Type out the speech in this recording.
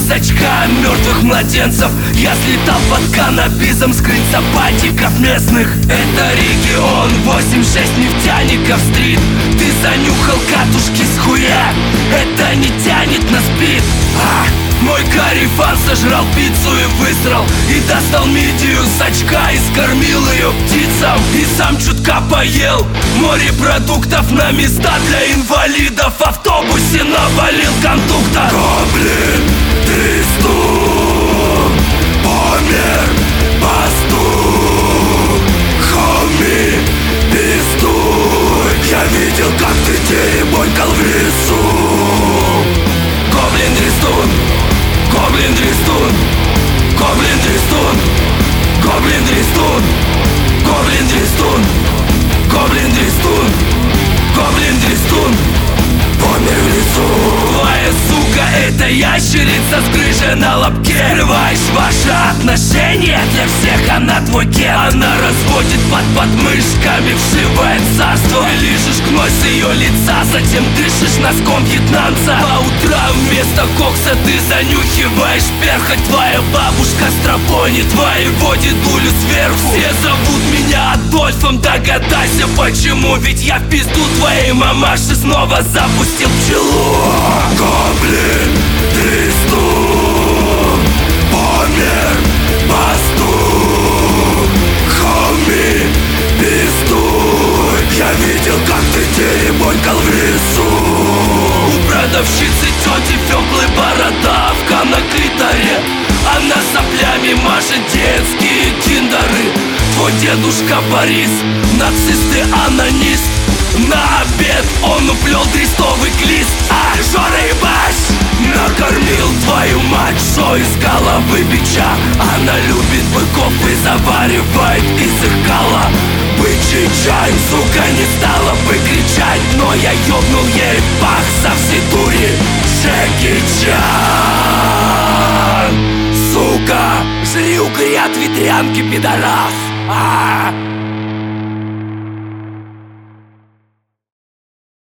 очка мертвых младенцев. Я слетал под каннабисом, скрыть сапатиков местных. Это регион 86 нефтяников стрит. Ты занюхал катушки с хуя, это не тянет на спид. Мой карифан сожрал пиццу и высрал, и достал мидию с очка и скормил ее птицам. И сам чутка поел морепродуктов на места для инвалидов. В автобусе навалил кондуктор. Гоблин, Тристун, помер пастух. Хоми, пистуй, я видел, как ты теребонькал в лесу. Гоблин, Тристун, Гоблин, Тристун, Гоблин, Тристун, Гоблин, Тристун, Гоблин, Тристун, Гоблин, Тристун, Гоблин, Тристун, помер в лесу. Твоя сука — это ящерица с грыжей на лобке. Скрываешь ваши отношения, для всех она твой ген. Она разводит под подмышками, вшивает царство. Ты лижешь гной с ее лица, затем дышишь носком вьетнамца. По утрам вместо кокса ты занюхиваешь перхоть. Твоя бабушка стропонит твоего дедулю сверху. Все зовут меня Адольфом, догадайся почему. Ведь я в пизду твоей мамаши снова запустил пчелу. Гоблин, Тристун, помер пастух. Хоми, пистуй, я видел, как ты теребонькал в лесу. У продавщицы тети Фёклы бородавка на клиторе. Она соплями машет детские киндеры. Твой дедушка Борис, нацист и анонист. На обед он уплел крестовый глист. Жора ебаш! Накормил твою мать шо из головы бича. Она любит быков и заваривает из их кала бычий чай. Сука не стала бы кричать, но я ёбнул ей пах со всей дури. Джеки Чан, сука, жри угри от ветрянки, пидорас.